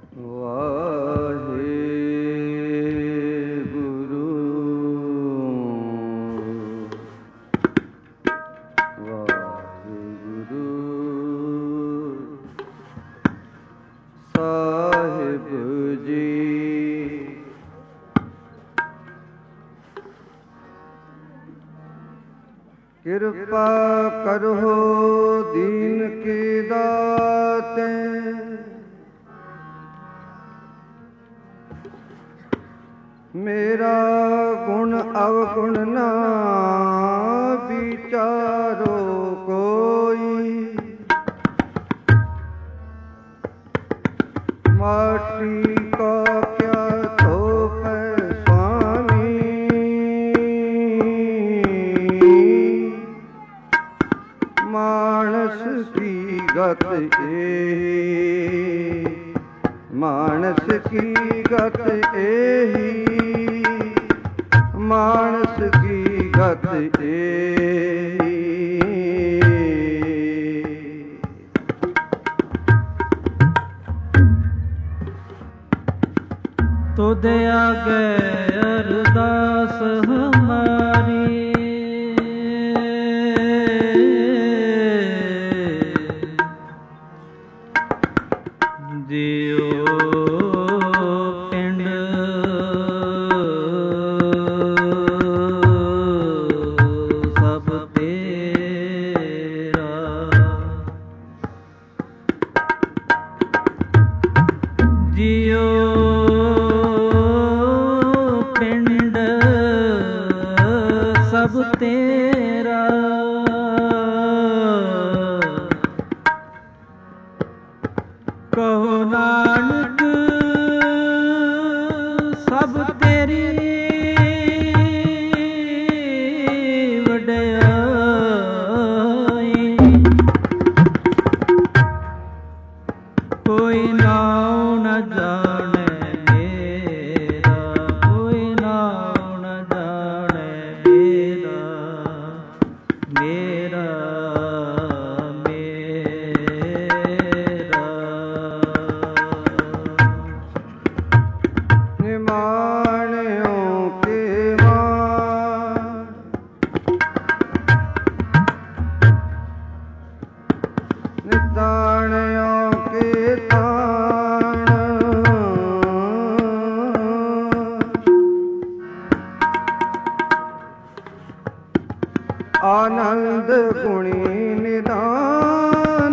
ਕਿਰਪਾ ਕਰੋ ਦੀਨ ਕੀ ਦਾਤੇ, ਮੇਰਾ ਗੁਣ ਅਵਗੁਣ ਨਾ ਵਿਚਾਰੋ ਕੋਈ। ਮਾਟੀ ਕਾ ਕਿਆ ਥੋਪੈ ਸੁਆਮੀ, ਮਾਨਸ ਕੀ ਗਤ ਏਹੀ, ਮਾਨਸ ਕੀ ਗਤ ਏਹੀ, ਮਾਨਸ ਕੀ ਗਤ ਏਹੀ। ਤੁਧ ਆਗੇ ਅਰਦਾਸ ਹਮਾਰੀ, ਜਿਉ ਪਿੰਡ ਸਭ ਤੇਰਾ, ਜਿਉ ਪਿੰਡ ਸਭ ਤੇਰਾ, ਕਹੋ ਨਾਨਕ ਸਭ ਤੇਰੀ ਵਡਿਆਈ। ਕੋਈ ਨਾਉ ਨ ਜਾਣੈ ਮੇਰਾ, ਕੋਈ ਨਾਉ ਨ ਜਾਣੈ ਮੇਰਾ, ਮੇਰਾ ਨਿਤਾਣਿਓ ਕੇ ਤਾਣ, ਆਨੰਦ ਗੁਣੀ ਨਿਦਾਨ,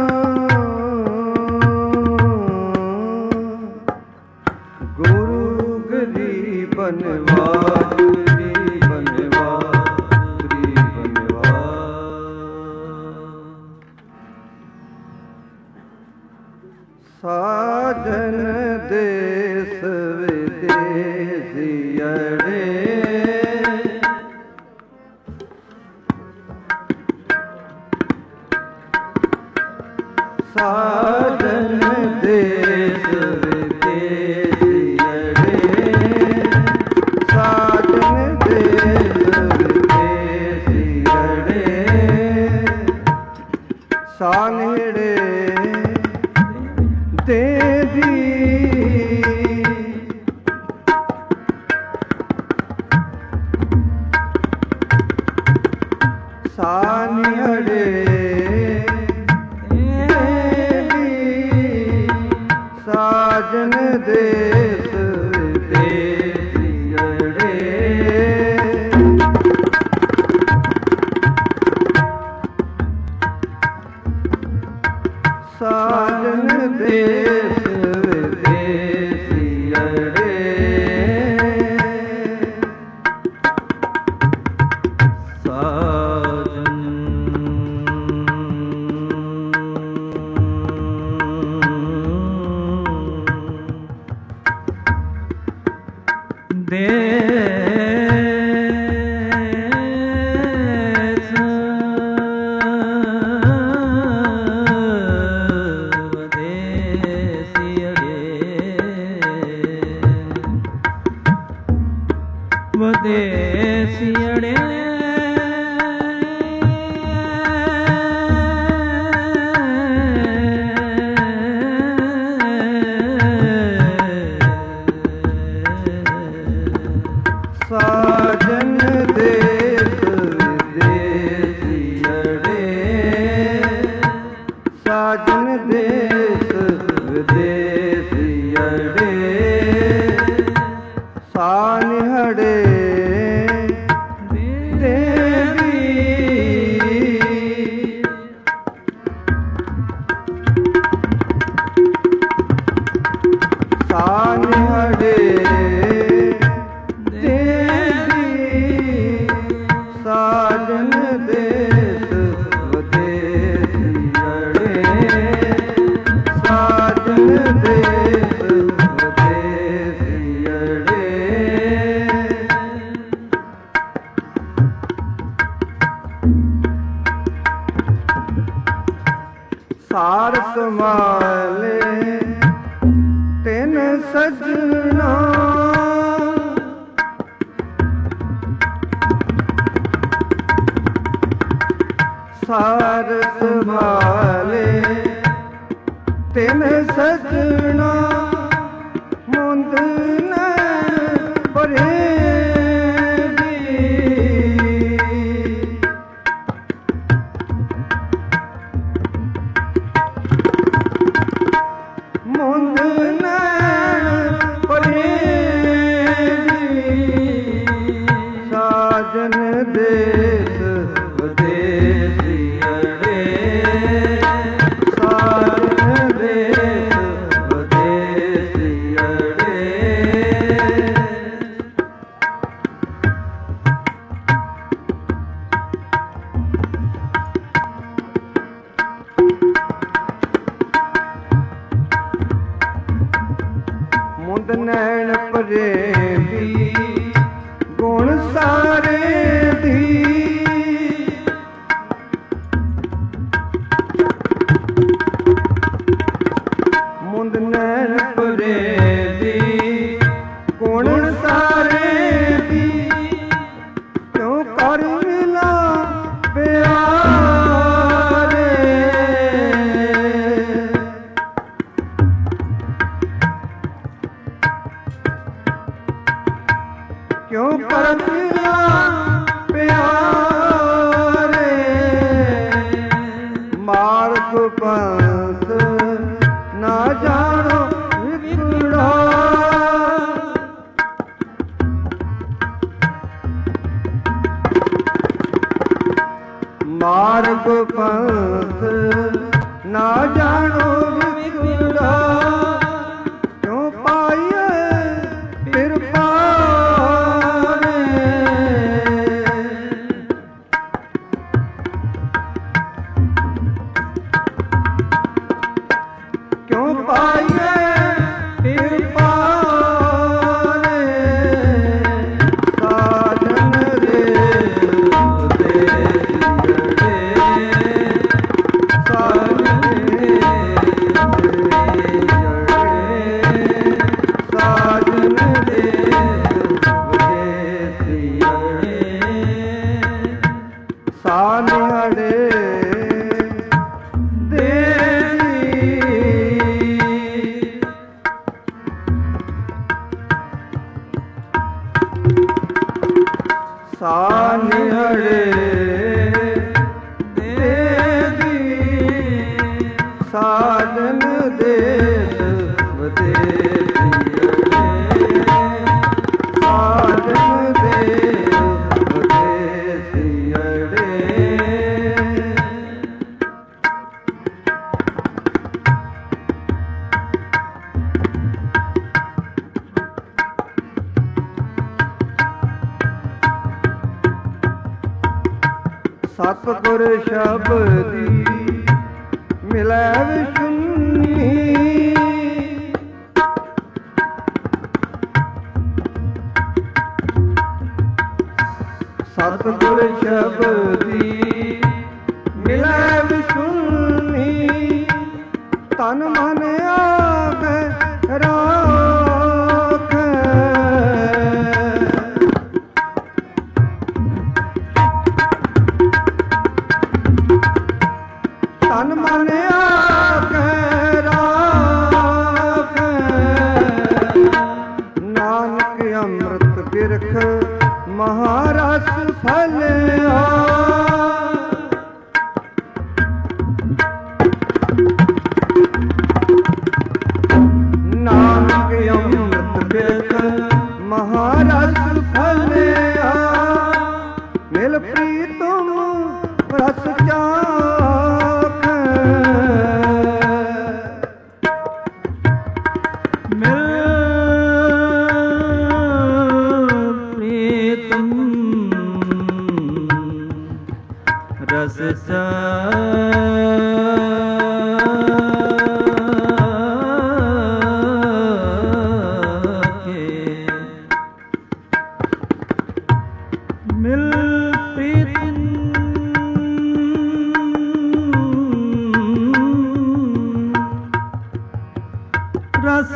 ਗੁਰੂ ਗਰੀਬ ਬਨਵਾਸ, ਗਰੀਬ ਬਨਵਾਸ, ਗਰੀਬ ਬਨਵਾਸ। ਸਾਜਨ ਦੇਸ ਵਿਦੇਸੀ ਅੜੇ, ਸਾਜਨ ਦੇਸ ਵਿਦੇਸੀ ਅੜੇ, ਸਾਜਨ ਦੇਸ ਵਿਦੇਸੀ ਅੜੇ, ਸਾਨੇੜੇ ਦੇਵੀ ਸਾਨੇੜੇ ਦੇਵੀ, ਸਾਜਨ ਦੇਸ ਵਿਦੇਸੀ ਅੜੇ, ਸਾਜਨ ਦੇਸ ਵਿਦੇਸੀ ਅੜੇ, ਸਾਜਨ ਵਿਦੇਸੀ ਅੜੇ, ਸਾਨਹੜੇ ਦੇਸੀ ਸਾਜਨ ਦੇਸ ਵਿਦੇਸੀਅੜੇ ਸਾਜਨ ਦੇਸ ਵਿਦੇਸੀਅੜੇ ਸਾਰ ਸਮਾਲੇ ਤਿਨ ਸਜਣਾ ਸਾਰ ਸੰਭਾਲੇ ਤਿਨ ਸਜਣਾ ਮੁੰਦ ਨੈਣ ਭਰੇ ਮੁੰਦ ਨੈਣ ਭਰੇ ਸਾਜਨ ਦੇਸ ਵਿਦੇਸੀਅੜੇ ਸਾਜਨ ਦੇਸ ਵਿਦੇਸੀਅੜੇ ਮੁੰਦ ਨੈਣ ਭਰੇ ਵੀ ਗੁਣ ਸਾਰੇ ਦੀ ਮੁੰਦ ਨੈਣ ਭਰੇ ਦੀ ਗੁਣ ਸਾਰੇ ਦੀ ਕਿਉਂ ਕਰ ਮਿਲਾ ਪਿਆਰੇ ਕਿਉਂ ਕਰ ਮਿਲਾ ਪਿਆਰੇ ਮਾਰਗ ਪੰਥ ਨਾ ਜਾਣੋ ਵਿਖੜਾ ਮਾਰਗ ਪੰਥ ਨਾ ਜਾਣੋ ਵਿਖੜਾ ਕਿਉਂ ਪਾਈਏ ਫਿਰ ਪਾਰੇ ਕਿਉਂ ਪਾਈਏ ਫਿਰ ਪਾਰੇ ਸਾਜਨ ਦੇਸ ਵਿਦੇਸੀਅੜੇ ਸਾਜਨ ਦੇਸ ਵਿਦੇਸੀਅੜੇ ਸਾਜਨ ਦੇਸ ਵਿਦੇਸੀਅੜੇ ਸਾਨਹੜੇ ਸਾਨਹੜੇ ਦੇਸੀ ਸਾਜਨ ਦੇਸ ਵਿਦੇਸੀਅੜੇ ਸਾਜਨ ਦੇਸ ਵਿਦੇਸੀਅੜੇ ਸਤਿਗੁਰ ਸ਼ਬਦੀ ਮਿਲੈ ਵਿਸ਼ੁੰਨੀ ਸਤਿਗੁਰ ਸ਼ਬਦੀ ਮਿਲੈ ਵਿਸ਼ੁੰਨੀ ਤਨ ਮਨ ਆਗੈ ਰਾਖੈ ਤਨ ਮਨ ਆਗੈ ਰਾਖੈ ਨਾਨਕ ਅੰਮ੍ਰਿਤ ਬਿਰਖ ਮਹਾਰਸ ਫਲਿਆ ਰਸ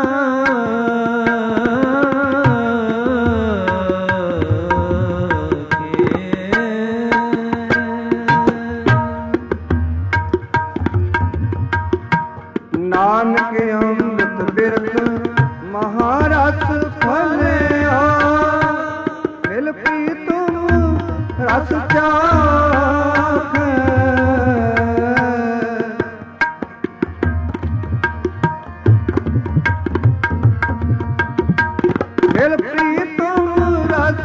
ਨਾਨਕ ਅੰਮ੍ਰਿਤ ਬਿਰਤ ਮਹਾਰਸ ਫਲਿਆ, ਮਿਲ ਪ੍ਰੀਤਮ ਰਸ ਚਾਖੈ। ਮਿਲ ਪ੍ਰੀਤਮ ਰਸ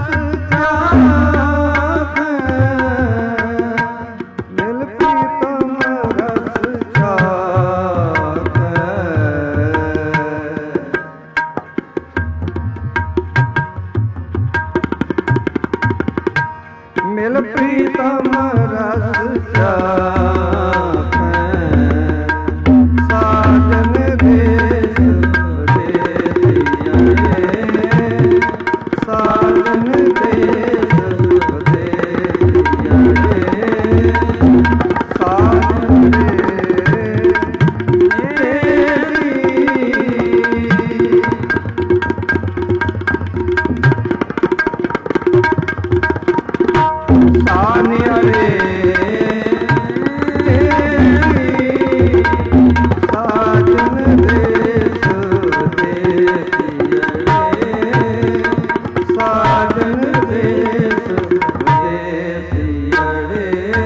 ਚਾਖੈ, ਮਿਲ ਪ੍ਰੀਤਮ ਰਸ ਚਾਖੈ। ਮਿਲ ਪ੍ਰੀਤਮ ਰਸ ਚਾਖੈ, ਸਾਜਨ ਦੇਸ ਦੇਸੀਏ, ਸਾਜਨ ਦੇਸ ਦੇਸੀਏ, ਸਾਜਨ ਸਾਨਿਆਰੇ ਸਾਜਨ ਦੇਸ ਦੇਸੀਏ, ਸਾਜਨ ਦੇਸ ਦੇਸੀਏ।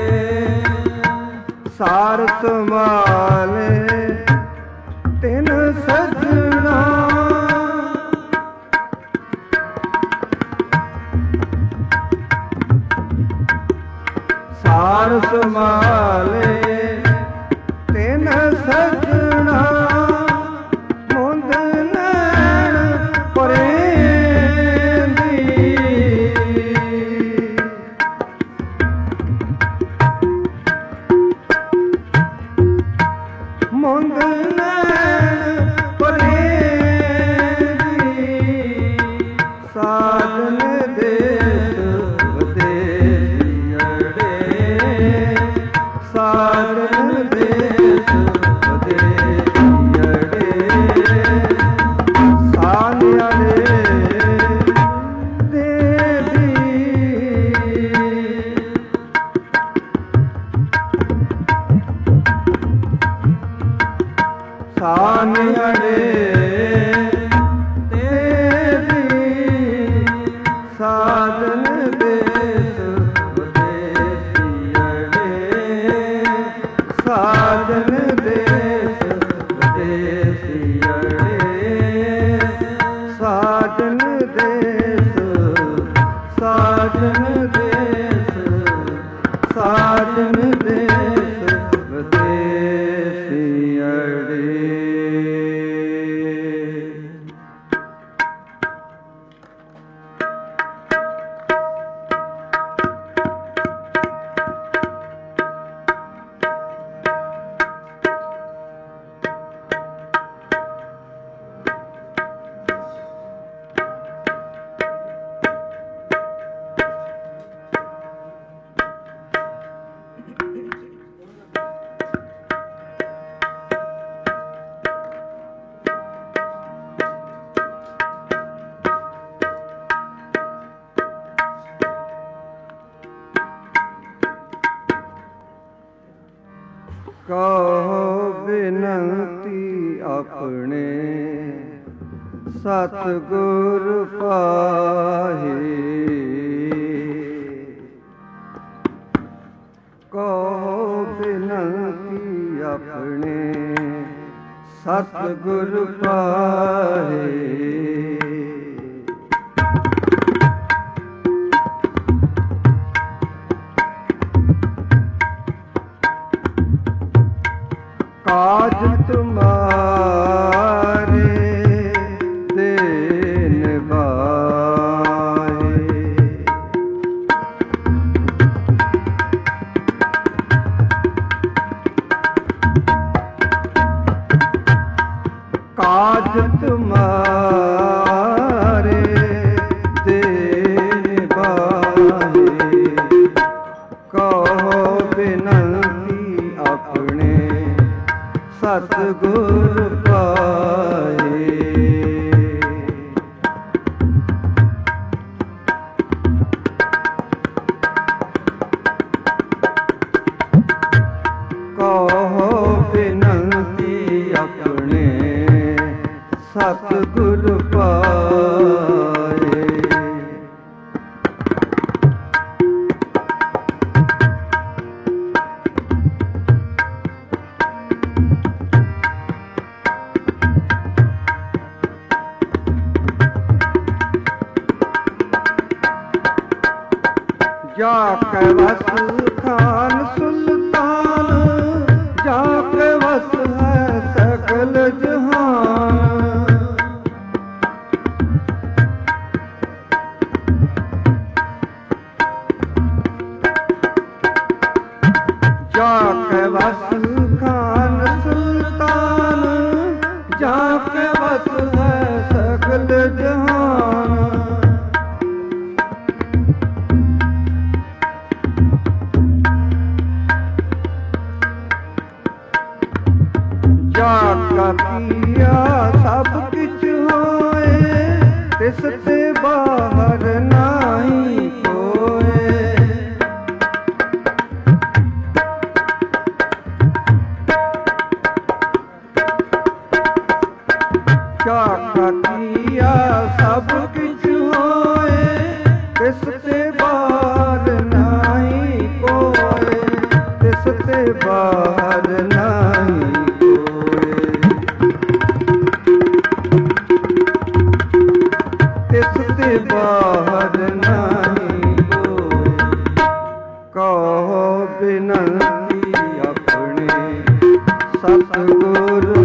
ਸਾਰ ਸੰਭਾਲੇ ਤਿਨ ਸਜਣਾ, ਸਾਰ ਸੰਭਾਲੇ ਤਿਨ ਸਜਣਾ, ਮੁੰਦ ਨੈਣ ਪਰੇਂਦੀ। ਮੁੰਦ ਨੈਣ ਪਰੇਂਦੀ, ਸਾਜਨ ਦੇਸ ਵਿਦੇਸੀਏ, ਸਾਜਨ ਦੇਸ ਵਿਦੇਸੀਏ, ਸਾਨਿਆਰੇ ਦੇਵੀ। ਸਾਨਿਆਰੇ ਦੇਵੀ, ਸਾਜਨ ਦੇਸ ਵਿਦੇਸੀਏ, ਸਾਜਨ ਦੇਸ ਵਿਦੇਸੀਏ, ਸਾਜਨ ਦੇਸ, ਸਾਜਨ ਦੇਸ, ਸਾਜਨ ਦੇਸ ਵਿਦੇਸੀਏ। ਕਹੋ ਬਿਨੰਤੀ ਆਪਣੇ ਸਤਿਗੁਰ ਪਾਹੀ, ਕਹੋ ਬਿਨੰਤੀ ਆਪਣੇ ਸਤਿਗੁਰ ਪਾਹੀ। ਕਾਜ ਤੁਮਾਰੇ ਦੇਨ ਬਾਹੇ, ਕਾਜ ਤੁਮਾਰੇ ਦੇਨ ਬਾਹੇ, ਕਹੋ ਬਿਨੰਤੀ ਆਪਣੇ ਸਤਿਗੁਰ ਪਾਏ। ਸਤਿਗੁਰ ਪਾਏ। ਜਾ ਕੈ ਵਸ ਖਾਨ ਸੁਲਤਾਨ, ਜਾ ਕੈ ਵਸ ਹੈ ਸਗਲ ਜਹਾਨ। ਜਾ ਕੈ ਵਸ ਖਾਨ ਸੁਲਤਾਨ, ਜਾ ਕੈ ਵਸ ਹੈ ਸਗਲ ਜਹਾਨ। ਜਾ ਕਾ ਕੀਆ ਸਭ ਕਿਛ ਹੋਏ, ਤਿਸ ਤੇ ਬਾਹਰ ਨਾਹੀ ਕੋਏ। ਜਾ ਕਾ ਕੀਆ ਸਭ ਕਿਛ ਹੋਏ, ਤਿਸ ਤੇ ਬਾਹਰ ਨਾਹੀ ਕੋਏ। ਤਿਸ ਤੇ ਬਾਹਰ ਨਾਹੀ ਬਾਹਰ ਨਾਹੀ ਕੋਇ। ਕਹੋ ਬਿਨੰਤੀ ਆਪਣੇ ਸਤਿਗੁਰ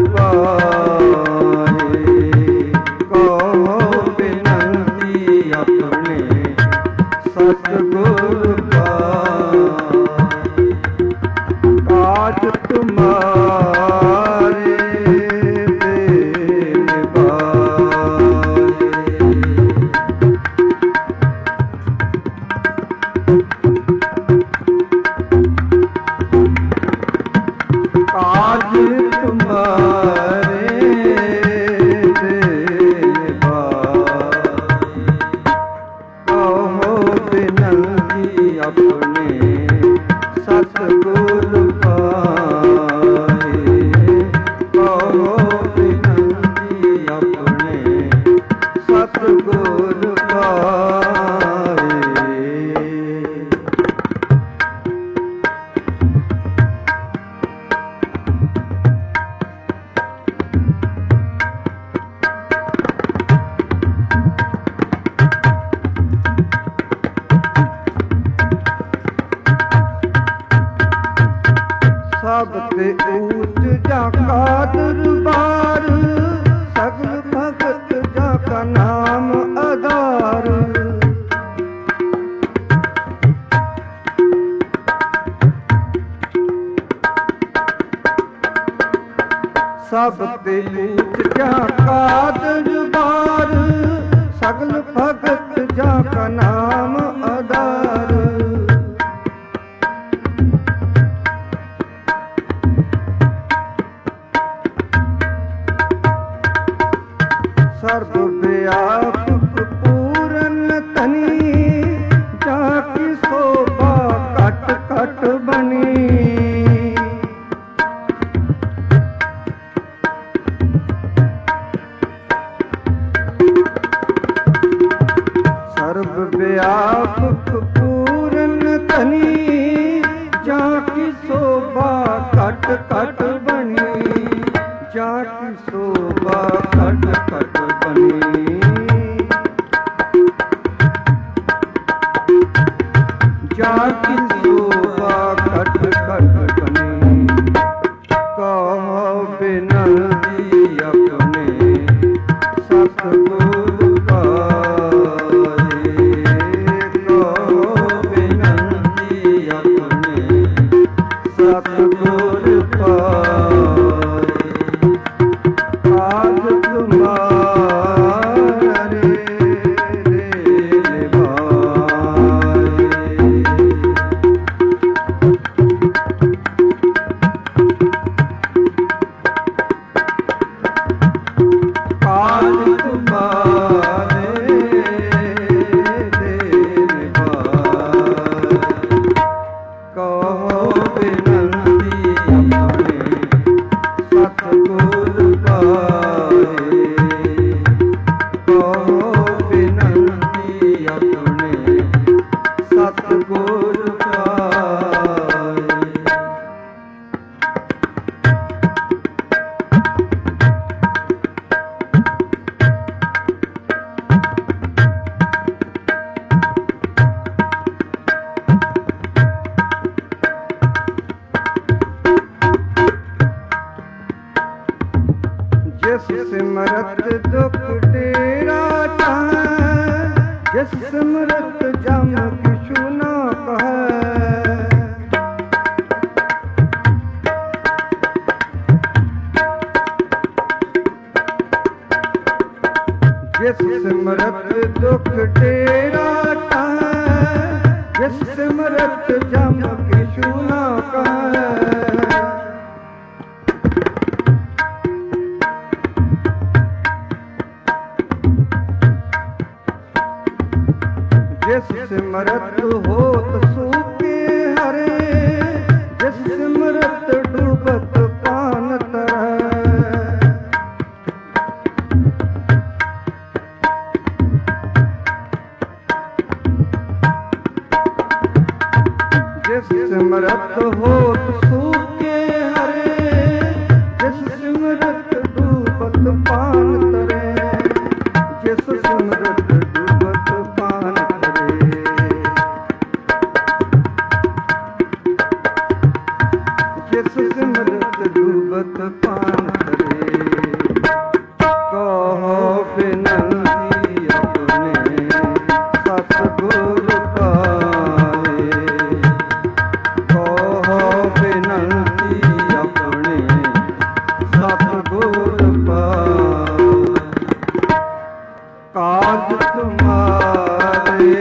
ਪਾਏ। ਕਹੋ ਬਿਨੰਤੀ ਆਪਣੇ ਸਤਿਗੁਰ ਪਾਏ। ਕਾਜ ਤੁਮਾਰੇ ਕਾਜ ਤੁਮਾਰੇ ਨਿਭਾਏ। ਕਹੋ ਬਿਨੰਤੀ ਆਪਣੇ ਸਤਿਗੁਰ ਪਾਏ। ਕਹੋ ਬਿਨੰਤੀ ਆਪਣੇ ਸਤਿਗੁਰ ਪਾਏ। ਸਭ ਤੇ ਊਚ ਜਾ ਕਾ ਦਰਬਾਰ, ਸਗਲ ਭਗਤ ਜਾ ਕਾ ਨਾਮ ਆਧਾਰ। ਸਭ ਤੇ ਊਚ ਜਾ ਕਾ ਦਰਬਾਰ, ਸਗਲ ਭਗਤ ਜਾ ਕਾ ਨਾਮ ਆਧਾਰ। ਸਰਬ ਵਿਆਪਕ ਪੂਰਨ ਧਨੀ, ਜਾ ਕੀ ਸੋਭਾ ਘਟ ਘਟ ਬਣੀ। ਸਰਬ ਵਿਆਪਕ ਪੂਰਨ ਧਨੀ, ਜਾ ਕੀ ਸੋਭਾ ਘਟ ਘਟ ਬਣੀ। ਜਾ ਕੀ ਸੋਭਾ ਘਟ ਘਟ ਬਣੀ। ਜਾ ਕੀ ਸੋਭਾ ਘਟ ਘਟ ਬਣੀ। ਕਹੋ ਬਿਨੰਤੀ ਆਪਣੇ ਸਤਿਗੁਰ ਪਾਏ। ਕਹੋ ਬਿਨੰਤੀ ਆਪਣੇ ਸਤਿਗੁਰ ਪਾਏ। ਕਾਜ ਤੁਮਾਰੇ ਸਿਮਰਤ ਦੁਖ ਡੇਰਾ ਟਾਹੈ, ਜਿਸ ਸਿਮਰਤ ਜਮ ਕਿਛੁ ਨਾ ਕਹੈ। ਜਿਸ ਸਿਮਰਤ ਦੁਖ ਡੇਰਾ ਟਾਹੈ, ਜਿਸ ਸਿਮਰਤ ਜਮ ਕਿਛੁ ਨਾ ਕਹੈ। ਜਿਸ ਸਿਮਰਤ ਹੋਤ ਸੂਕੇ ਹਰੇ, ਜਿਸ ਸਿਮਰਤ ਡੂਬਤ ਪਾਨ ਤਰੈ। ਜਿਸ ਸਿਮਰਤ ਹੋਤ ਸੂਕੇ ਹਰੇ, ਜਿਸ ਸਿਮਰਤ ਡੂਬਤ ਪਾਨ ਤਰੇ। ਜਿਸ ਸਿਮਰਤ ਡੂਬਤ ਪਾਨ ਤਰੇ। ਜਿਸ ਸਿਮਰਤ ਡੂਬਤ ਪਾਨ ਤਰੇ। ਕਹੋ ਬਿਨੰਤੀ ਆਪਣੇ ਸਤਿਗੁਰ ਪਾਏ। ਕਹੋ ਬਿਨੰਤੀ ਆਪਣੇ ਸਤਿਗੁਰ ਪਾਏ। ਕਾਜ ਤੁਮਾਰੇ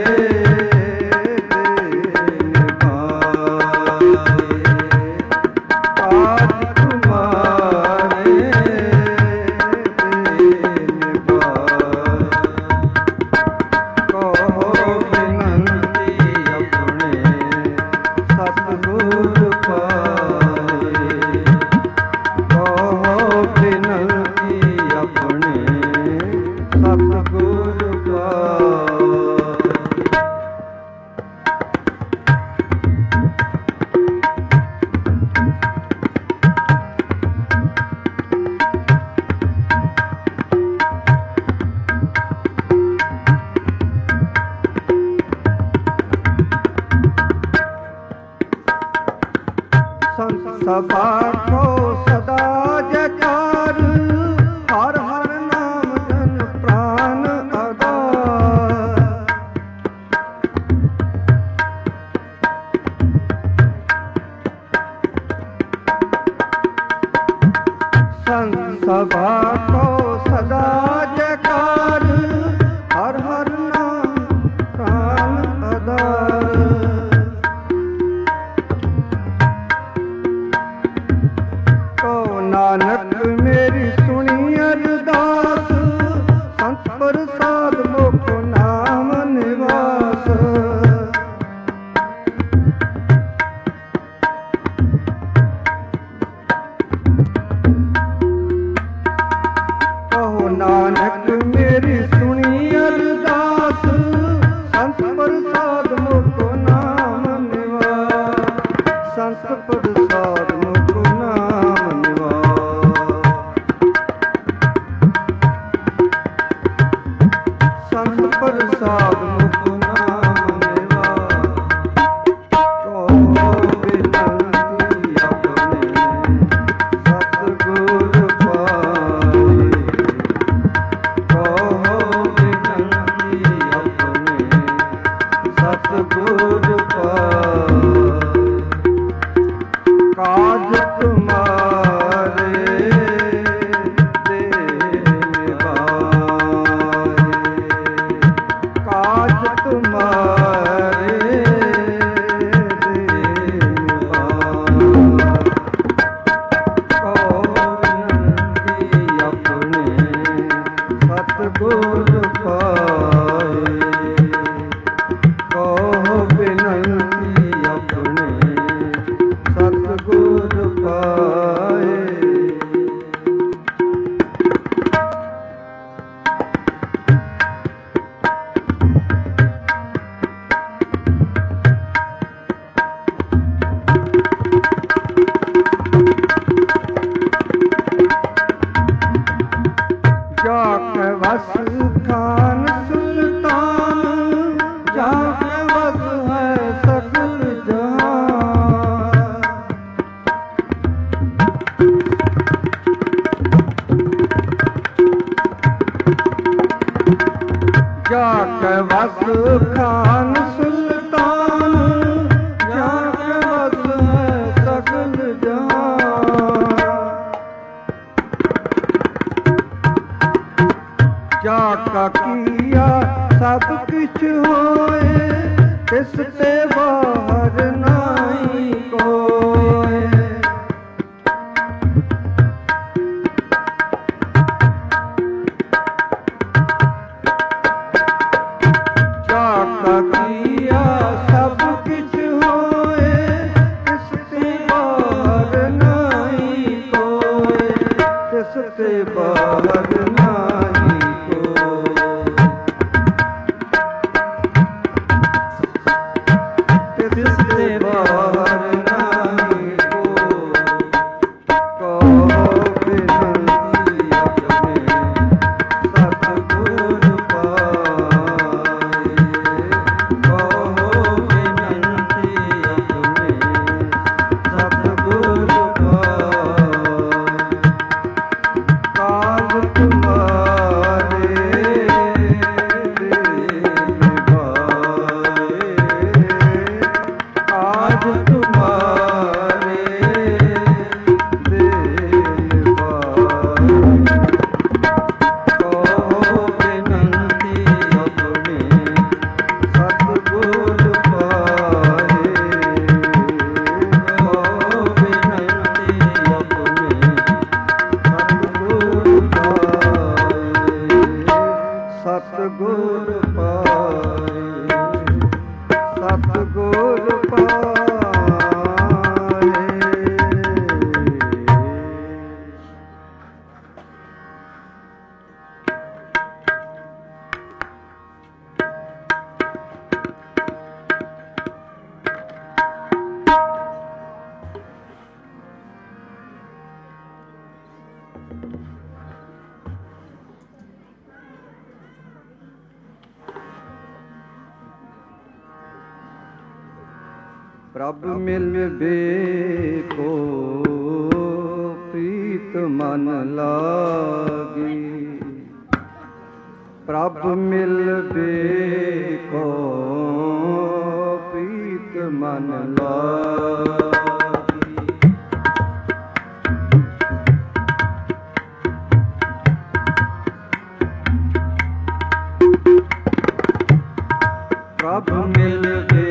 ਸਭਾ ਕੋ ਸਦਾ ਜੈਕਾਰ। ਹਰ ਹਰ ਨਾਮ ਜਨ ਪ੍ਰਾਨ ਆਧਾਰ। ਸੰਤ ਸਭਾ ਕੋ ਸਦਾ ਜੈਕਾਰ। ਹਰ ਹਰ ਨਾਮ ਪ੍ਰਾਨ ਆਧਾਰ। ਨਾਨਕ ਮੇਰੀ ਸੁਣੀ ਅਰਦਾਸ। ਸੰਤ ਪ੍ਰਸਾਦ ਮੁਖ ਨਾਮ ਨਿਵਾਸ। ਕਹੋ ਨਾਨਕ ਮੇਰੀ ਸੁਣੀ ਅਰਦਾਸ। ਸੰਤ ਪ੍ਰਸਾਦ ਮੁਖ ਨਾਮ ਨਿਵਾਸ। ਸੰਤ ਪ੍ਰਸਾਦ ਮੁਖ ਨਾਮ ਪ੍ਰਸਾਦ ਮੁਖ ਨਾਮ ਨਿਵਾਸ। ਕਹੋ ਬਿਨੰਤੀ ਆਪਣੇ ਸਤਿਗੁਰ ਪਾਏ। ਕਹੋ ਬਿਨੰਤੀ ਆਪਣੇ ਸਤਿਗੁਰ ਪਾਏ। ਕਾਜ ਤੁਮਾਰੇ ਸਤਿਗੁਰ ਪਾਏ। ਕਹੋ ਬਿਨੰਤੀ ਆਪਣੇ ਸਤਿਗੁਰ ਪਾਏ। ਜਾਕੇ ਵਸ ਖਾਨ ਸੁਲਤਾਨ। ਜਾਕੇ ਵਸ ਹੈ ਸਗਲ ਜਹਾਨ। ਜਾ ਕੇ ਵਸ ਖਾਨ ਸੁਲਤਾਨ, ਜਾ ਕੇ ਵਸ ਹੈ ਸਗਲ ਜਹਾਨ। ਜਾ ਕਾ ਕੀਆ ਸਭ ਕਿਛ ਹੋਏ, ਤਿਸ ਤੇ ਬਾਹਰ ਨਾਹੀ ਕੋਇ। ਜਾ ਕਾ ਕੀਆ ਸਭ ਕਿਛ ਹੋਏ, ਤਿਸ ਤੇ ਬਾਹਰ ਨਾਹੀ ਕੋਇ। ਤਿਸ ਤੇ ਬਾਹਰ ਨਾਹੀ ਸਤਿਗੁਰ ਪਾਏ, ਸਤਿਗੁਰ ਪਾਏ। ਪ੍ਰਭ ਮਿਲਵੇ ਕੋ ਪ੍ਰੀਤ ਮਨ ਲਾਗੀ, ਪ੍ਰਭ ਮਿਲਵੇ ਕੋ ਪ੍ਰੀਤ ਮਨ ਲਾਗੀ। ਪ੍ਰਭ ਮਿਲਵੇ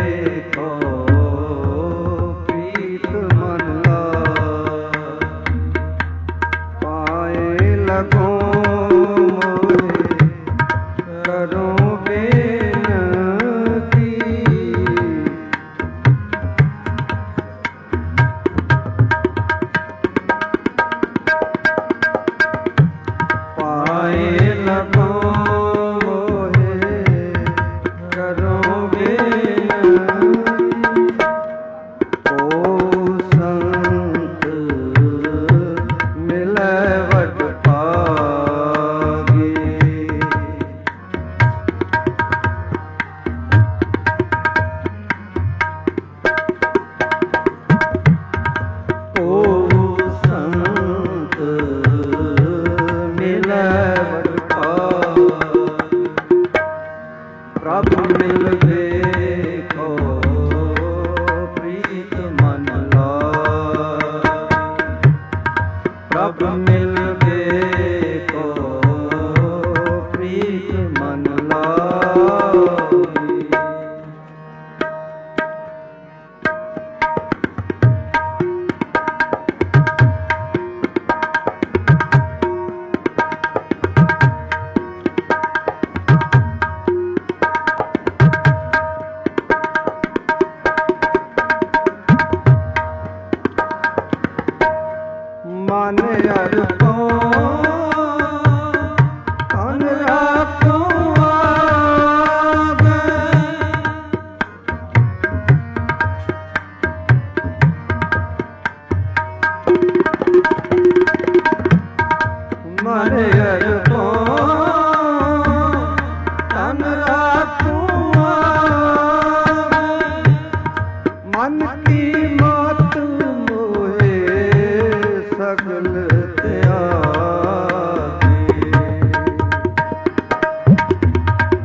ਮਨ ਅਰਪੋ ਤਨ ਰਾਖੋ ਆਗੇ, ਮਨ ਅਰਪੋ ਤਨ ਰਾਖੋ ਆਗੇ। ਮਨ ਕੀ ਮਤ ਮੋਹੇ ਸਗਲ ਤਿਆਗੀ,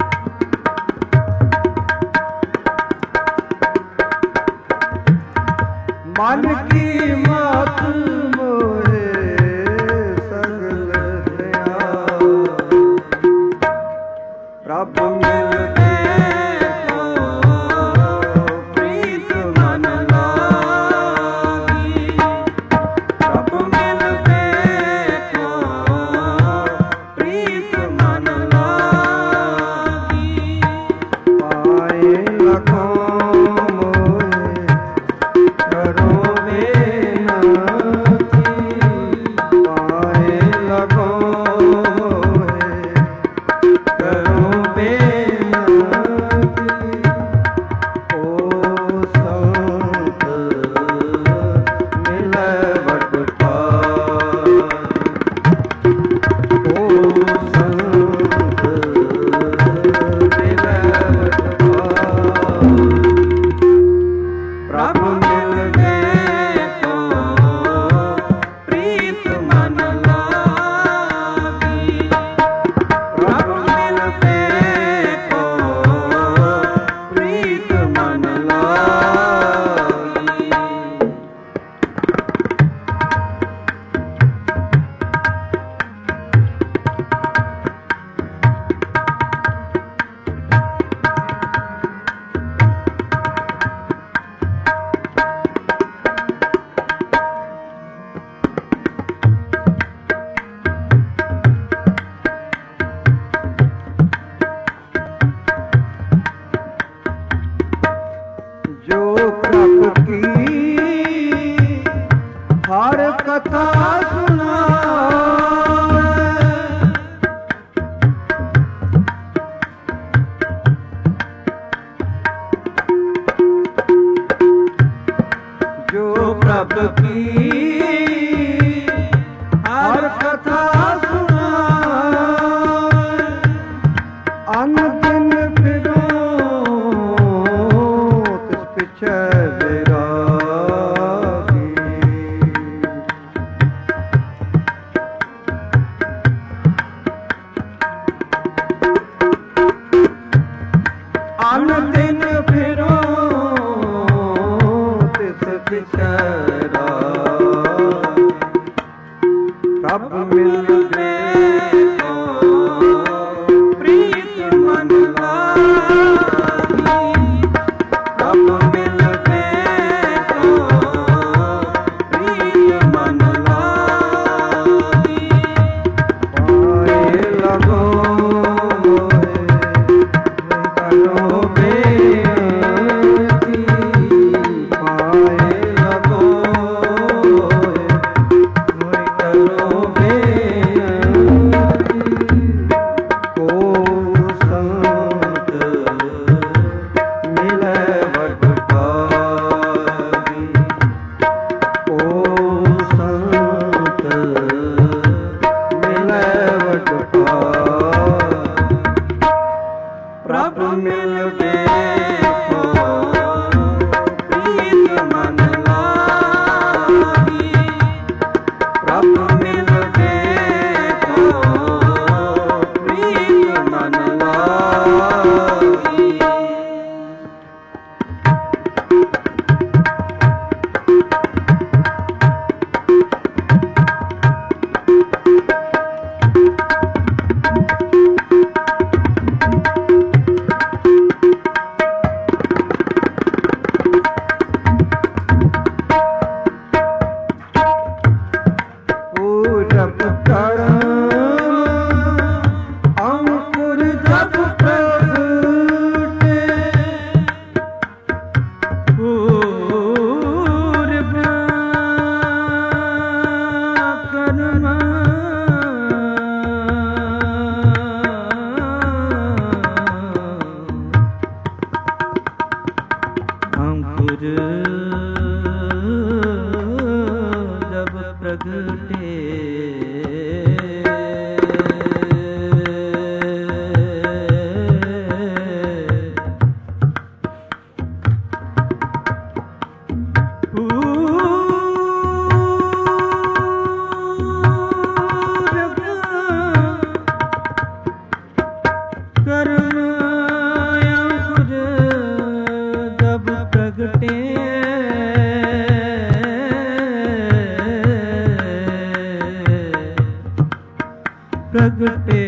प्रगटे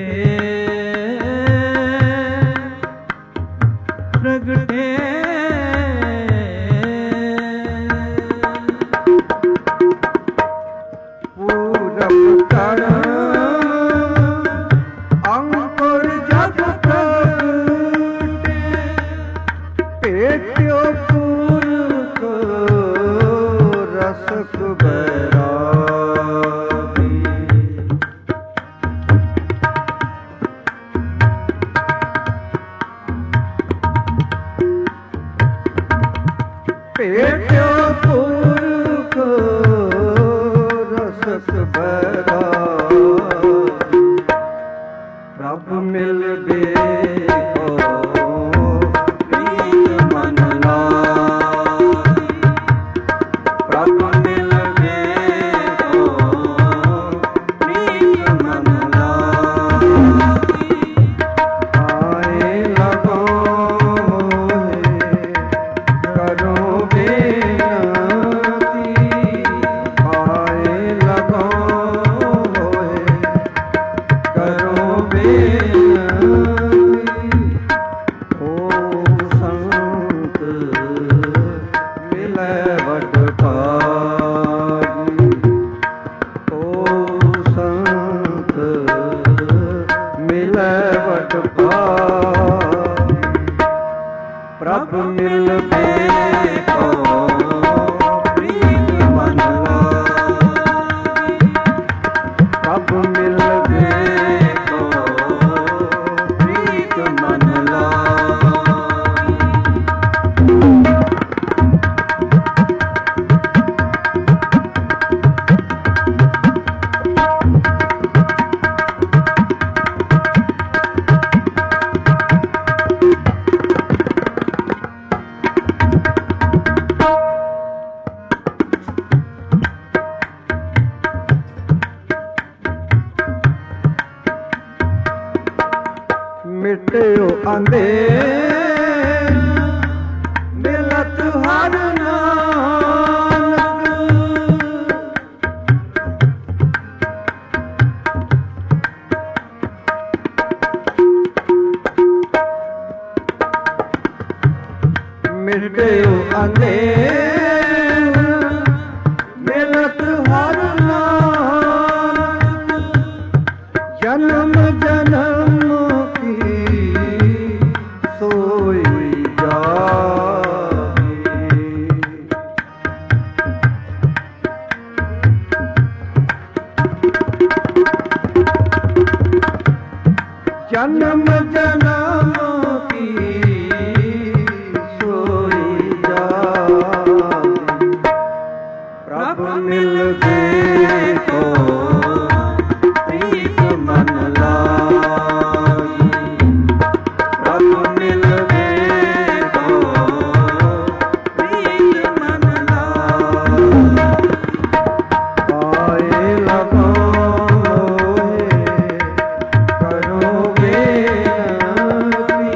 प्रगटे पूरब करण अंकुर जग प्रगटे पेट्यो पूरक रसक बैरागी पेट्यो पूरक रसक बैरागी प्रभ मिल देखो प्रीत मन लागी प्रभ मिल देखो प्रीत मन लागी आए लगो करो बेनती आए लगो करो बेनती ओ संत मिलै वड भागी ओ संत मिलै वड भागी प्रभ मिल देखो प्रीत मन लागी प्रभ मिल देखो प्रीत मन लागी मिट्यो अंधेर मिलत हर नानक मिट्यो अंधेर मिलत हर नानक जन्म जन्म की सोई जागी जन्म जन्म की सोई जागी प्रभ मिल देखो प्रीत मन लागी प्रभ मिल देखो प्रीत मन लागी आए लगो करो बेनती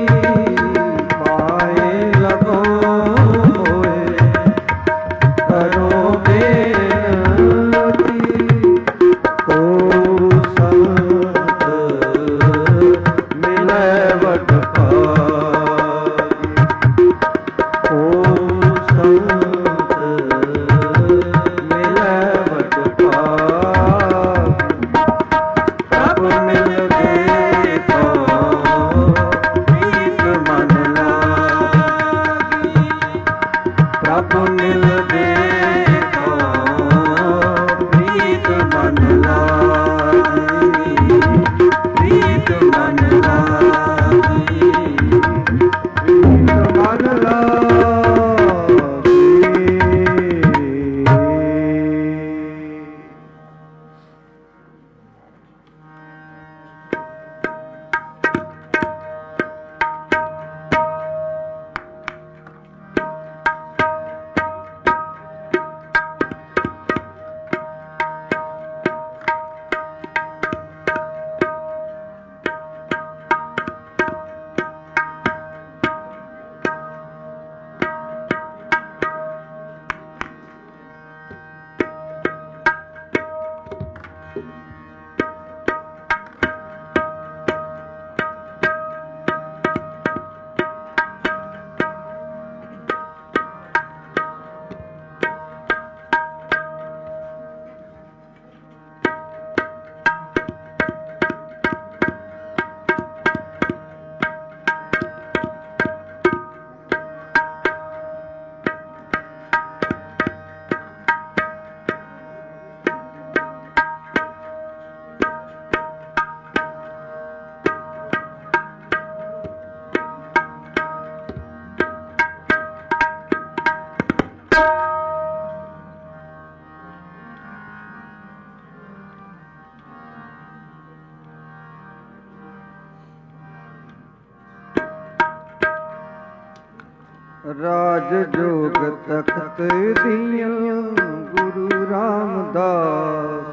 ਰਾਜ ਜੋਗ ਤਖਤ ਦੀਆਂ ਗੁਰੂ ਰਾਮਦਾਸ।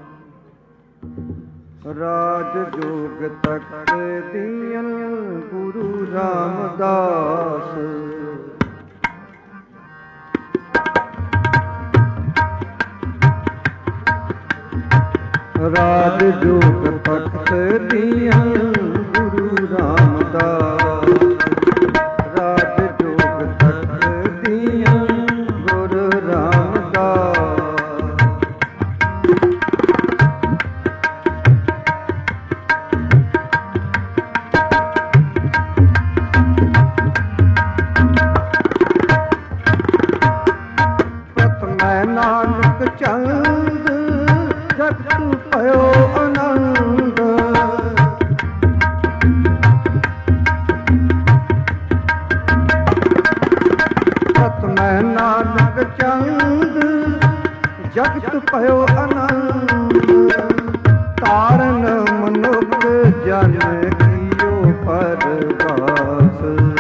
ਰਾਜ ਜੋਗ ਤਖਤ ਦੀਆਂ ਗੁਰੂ ਰਾਮਦਾਸ। ਰਾਜ ਜੋਗ ਤਖਤ ਦੀਆਂ ਗੁਰੂ ਰਾਮਦਾਸ। ਰਾਜ ਜੋਗ ਤਖਤ ਦੀਆਂ ਗੁਰੂ ਰਾਮਦਾਸ। ਪ੍ਰਥਮੈ ਨਾਨਕ ਚੰਦ ਜਗਤ ਭਇਓ ਆਨੰਦ। ਪ੍ਰਥਮੈ ਨਾਨਕ ਚੰਦ ਜਗਤ ਭਇਓ ਆਨੰਦ। ਤਾਰਨ ਮਨੁੱਖ ਜਨ ਕੀਓ ਪਰਵਾਸ।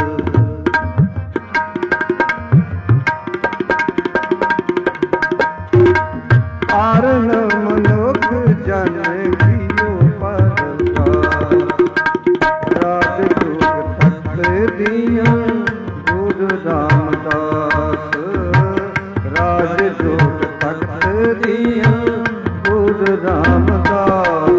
ਤਾਰਨ ਮਨੁੱਖ ਜਨ ਕੀਓ ਪਰਵਾਸ। ਰਾਜ ਜੋਗ ਤਖਤ ਦੀਆਂ ਗੁਰੂ ਰਾਮਦਾਸ। ਰਾਜ ਜੋਗ ਤਖਤ ਦੀਆਂ ਗੁਰੂ ਰਾਮਦਾਸ।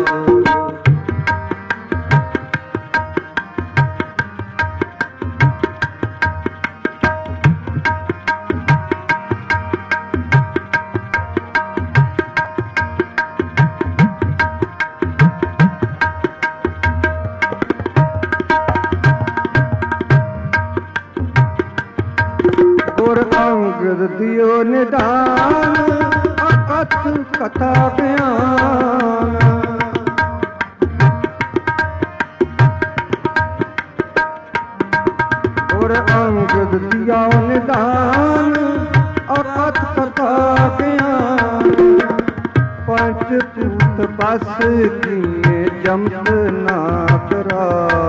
ਗੁਰ ਅੰਗਦ ਦਿਓ ਨਿਦਾਨ ਅਕਥ ਕਥਾ ਬਿਆਨ। ਗੁਰ ਅੰਗਦ ਦਿਓ ਨਿਦਾਨ ਅਕਥ ਕਥਾ ਬਿਆਨ। ਪੰਚ ਤੂਤ ਬਸ ਕੀਏ ਜਮਤ ਨਾ ਕਰਾ।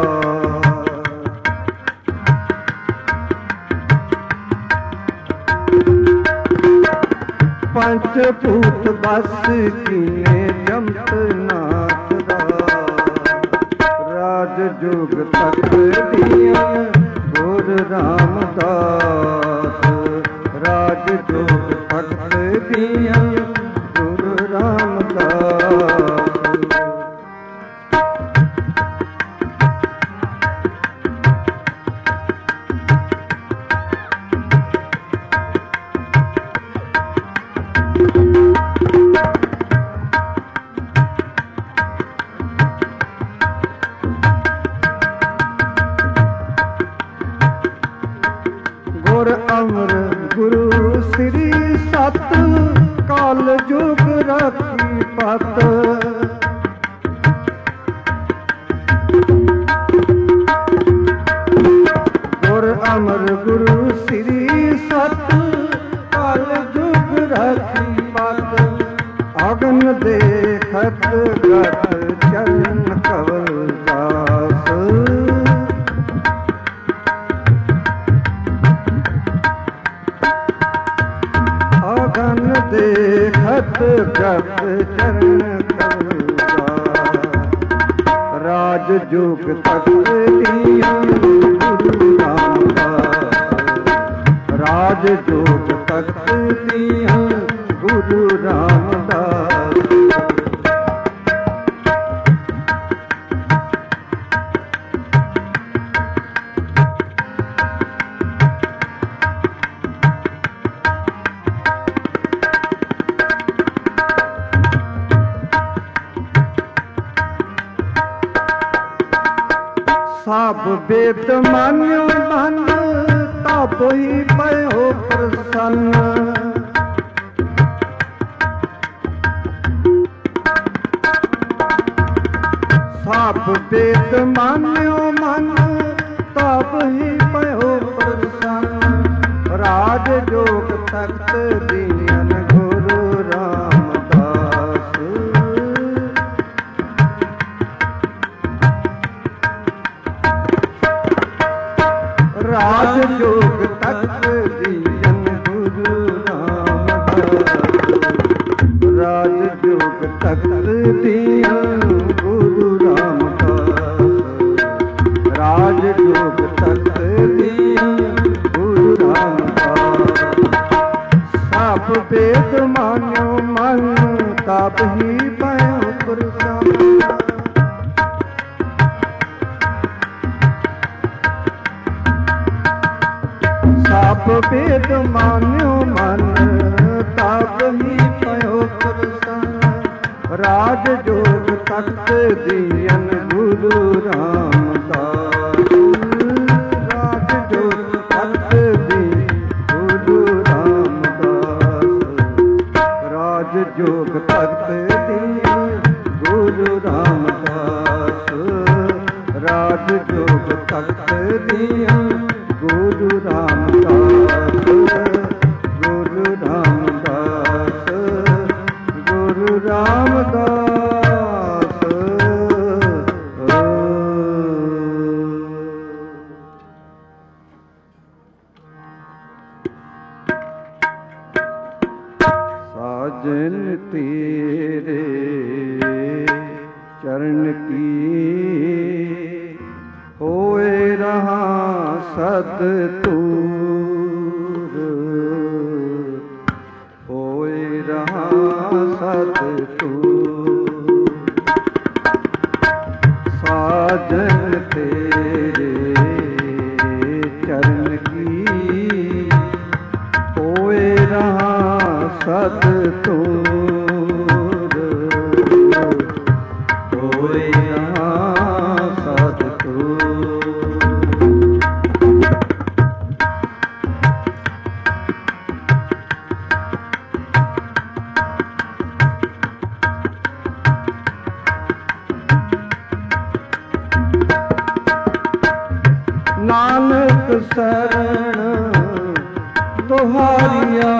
ਪੰਚ ਭੂਤ ਬਸ ਕੀਏ ਜਮਤ ਨਾਥ ਦਾ। ਰਾਜ ਜੋਗ ਤਖਤ ਦੀਆਂ ਗੁਰੂ ਰਾਮਦਾਸ। ਰਾਜ ਜੋਗ ਤਖਤ ਦੀਆਂ ਗੁਰੂ ਰਾਮਦਾਸ। ਗੁਰ ਅਮਰ ਗੁਰੂ ਸ੍ਰੀ ਸਤ ਕਾਲ ਜੁਗ ਰਾਖੀ ਪਤ। ਗੁਰ ਅਮਰ ਗੁਰੂ ਸ੍ਰੀ ਸਤ ਕਾਲ ਜੁਗ ਰਾਖੀ ਪਤ। ਅਗਨ ਦੇਖਤ ਗਤ ਚਰਨ ਕਵਲ ਦਾਸ। ਅਗਨ ਦੇਖਤ ਗਤ ਚਰਨ ਕਵਲ ਦਾਸ। ਰਾਜ ਜੋਗ ਤਖਤ ਦੀਆਂ ਗੁਰੂ ਰਾਮਦਾਸ। ਰਾਜ ਜੋਗ ਤਖਤ ਦੀਆਂ ਗੁਰੂ ਰਾਮਦਾਸ। ਸਭ ਵੇਦ ਮਾਨਿਓ ਮਨ ਤਬ ਹੀ ਪਇਓ ਪ੍ਰਸੰਨ। ਸਭ ਵੇਦ ਮਾਨਿਓ ਮਨ ਤਬ ਹੀ ਪਇਓ ਪ੍ਰਸੰਨ। ਰਾਜ ਜੋਗ ਤਖਤ ਦੀਆਂ ਗੁਰੂ ਰਾਮਦਾਸ। ਰਾਜ ਜੋਗ ਜੋਗ ਤਖਤ ਦੀਨ ਗੁਰੂ ਰਾਮਦਾਸ ਰਾਜ ਜੋਗ ਤਖਤ ਦੀਨ ਗੁਰੂ ਰਾਮਦਾਸ ਰਾਜ ਜੋਗ ਤਖਤ ਦੀਨ ਗੁਰੂ ਰਾਮਦਾਸ ਸਭ ਵੇਦ ਮਾਨਿਓ ਮਨ ਤਬ ਹੀ ਪਇਓ ਪ੍ਰਸਾਦ ਸਭ ਵੇਦ ਮਾਨਿਓ ਮਨ ਤਬ ਹੀ ਪਇਓ ਪ੍ਰਸਾਦ ਰਾਜ ਜੋਗ ਤਖਤ ਦੀਨ ਗੁਰੂ ਰਾਮਦਾਸ ਰਾਜ ਜੋਗ ਤਖਤ ਦੀਨ ਗੁਰੂ ਰਾਮਦਾਸ ਰਾਜ ਜੋਗ ਤਖਤ ਦੀਨ ਗੁਰੂ ਰਾਮਦਾਸ ਰਾਜ ਜੋਗ ਤਖਤ ਦੀਨ ਗੁਰੂ ਰਾਮਦਾਸ ਗੁਰੂ ਰਾਮਦਾਸ ਗੁਰੂ ਰਾਮਦਾਸ ਸਾਜਨ ਤੇਰੇ ਚਰਨ ਕੀ ਹੋਏ ਰਹਾ ਸਤ ਤੂਰ ਹੋਏ ਰਹਾ ਸਤ ਤੂਰ ਸਾਜਨ ਤੇਰੇ ਚਰਨ ਕੀ ਹੋਏ ਰਹਾ ਸਤ ਤੂਰ ਹੋਏ ਰਹਾ ਸਤ ਤੂਰ ਨਾਨਕ ਸਰਣ ਤੁਹਾਰੀਆ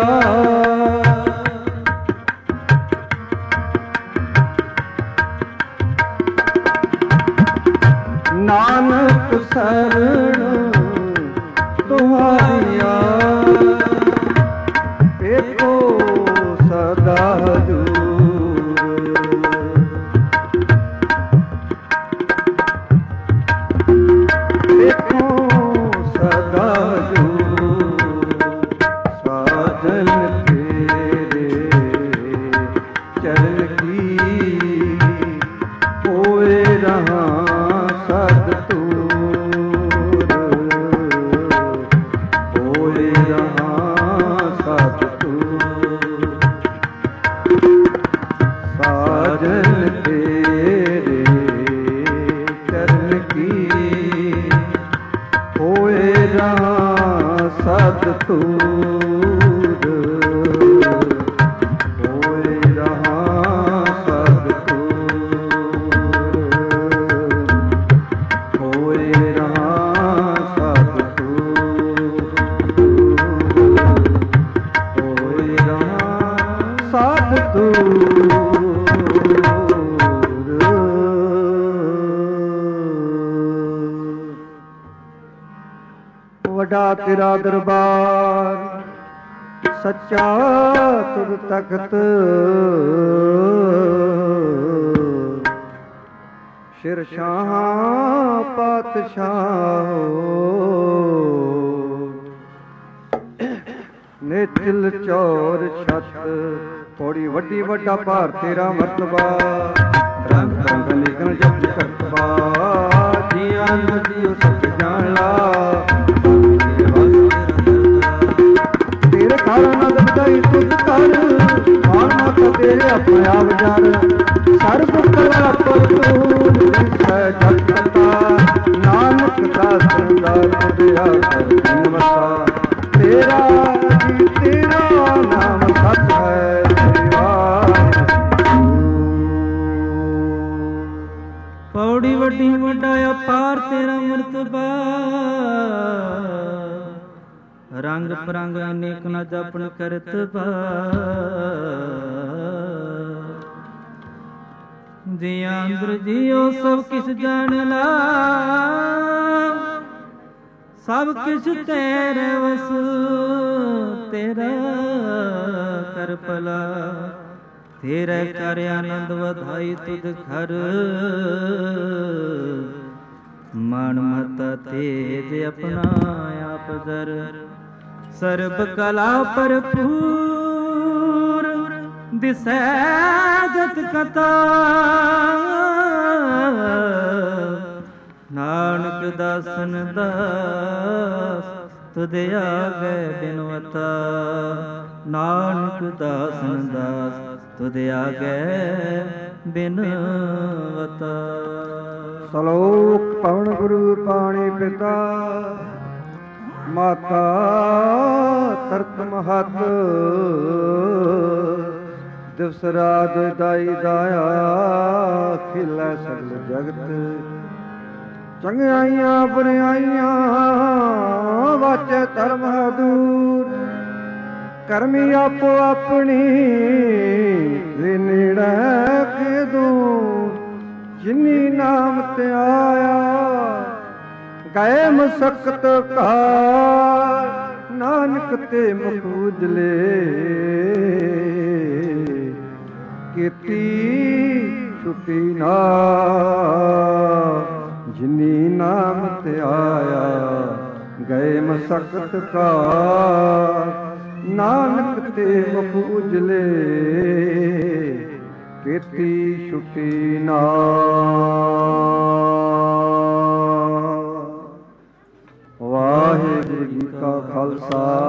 ਨਾਨਕ ਸਰਣ ਤੁਹਾਰੀਆ ਵੇਖੋ ਸਦਾ ਹਜੂਰ ਵੇਖੋ ਸਦਾ ਹਜੂਰ ਸਾਜਨ ਤੇਰੇ ਚਰਨ ਕੀ ਹੋਏ ਰਹਾ ਸਤ ਤੂਰ ਹੋਏ ਰਹਾ ਸਤ ਤੂਰ ਸਾਜਨ ਤੇਰੇ ਚਰਨ ਕੀ ਹੋਏ ਰਹਾ ਸਤ ਤੂਰ ਹੋਏ ਰਹਾ ਸਤ ਤੂਰ ਹੋਏ ਰਹਾ ਸਤ ਤੂਰ ਹੋਏ ਰਹਾ ਸਤ ਤੂਰ ਵੱਡਾ ਤੇਰਾ ਦਰਬਾਰ ਸੱਚਾ ਤੁਧ ਤਖਤ ਸ਼ਿਰਸ਼ਾਹ ਪਾਤਸ਼ਾਹ ਨੇਤਿਲ ਚੌਰ ਛੱਤ ਥੋੜੀ ਵੱਡੀ ਵੱਡਾ ਭਾਰ ਤੇਰਾ ਮਰਤਬਾ ਰੰਗ ਰੰਗ ਨਿਕਲ ਜਪ ਕਰਤਬਾ ਜੀਆਂ ਨਦੀਓ ਸਭ ਜਾਣ ਲਾ ਤੇਰੇ ਕਾਰਨ ਅਦਬਦਾਈ ਤੁਧ ਕਰ ਮਾਨ ਮਾਤਾ ਤੇਰੇ ਆਪਣੇ ਆਪ ਜਰ ਸਰਬ ਕਲਾ ਪਤੂਰ ਸਹਿ ਜਗਤਾ ਨਾਨਕ ਦਾਸ ਦਾ ਤੁਧਿਆ ਕਰ ਵਸਾ ਤੇਰਾ ਜੀ ਤੇਰਾ ਨਾਮ ਸਤ ਹੈ ਪੌੜੀ ਵੱਡੀ ਵੱਡਾ ਅਪਾਰ ਤੇਰਾ ਮਰਤਬਾ ਰੰਗ ਪਰੰਗ ਅਨੇਕ ਨ ਜਪਨ ਕਰਤਬਾ ਜਿਆ ਅੰਦਰ ਜਿਉ ਸਭ ਕਿਸ ਜਾਣ ਲਾ ਸਭ ਕਿਛ ਤੇਰੇ ਵਸ, ਤੇਰਾ ਕਰ ਭਲਾ। ਤੇਰੇ ਕਰ ਆਨੰਦ ਵਧਾਈ ਤੁਧ ਘਰ, ਮਨ ਮਤ ਤੇਜ ਆਪਣਾ ਆਪ ਦਰ। ਸਰਬ ਕਲਾ ਭਰਪੂਰ, ਦਿਸੈ ਜਤ ਕਥਾ। ਨਾਨਕ ਦਾਸਨ ਦਾਸ, ਤੁਧ ਆਗੇ ਬਿਨਵਤਾ। ਨਾਨਕ ਦਾਸਨ ਦਾਸ, ਤੁਧ ਆਗੇ ਬਿਨਵਤਾ। ਸਲੋਕ ਪਵਨ ਗੁਰੂ ਪਾਣੀ ਪਿਤਾ, ਮਾਤਾ ਤਰਤ ਮਹਤ। ਦਿਵਸ ਰਾਤ ਦਾਈ ਦਾਇਆ, ਖਿਲੈ ਸਗਲ ਜਗਤ। ਚੰਗਿਆਈਆਂ ਬੁਰਿਆਈਆਂ, ਵਾਚੈ ਧਰਮ ਦੂਰ। ਕਰਮੀ ਆਪੋ ਆਪਣੀ, ਦੇ ਨੇੜੇ ਕੇ ਦੂਰ। ਜਿਨੀ ਨਾਮ ਤੇ ਆਇਆ, ਗਏ ਮਸਕਤ ਘਾਰ। ਨਾਨਕ ਤੇ ਮੁਖ ਉਜਲੇ, ਕੀਤੀ ਛੁਟੀ ਨਾ। ਜਿਨੀ ਨਾਮ ਤੇ ਆਇਆ, ਗਏ ਮਸਕਤ ਘਾਰ। ਨਾਨਕ ਤੇ ਮੁਖ ਉਜਲੇ, ਕੀਤੀ ਛੁਟੀ ਨਾ। ਵਾਹਿਗੁਰੂ ਜੀ ਕਾ ਖਾਲਸਾ,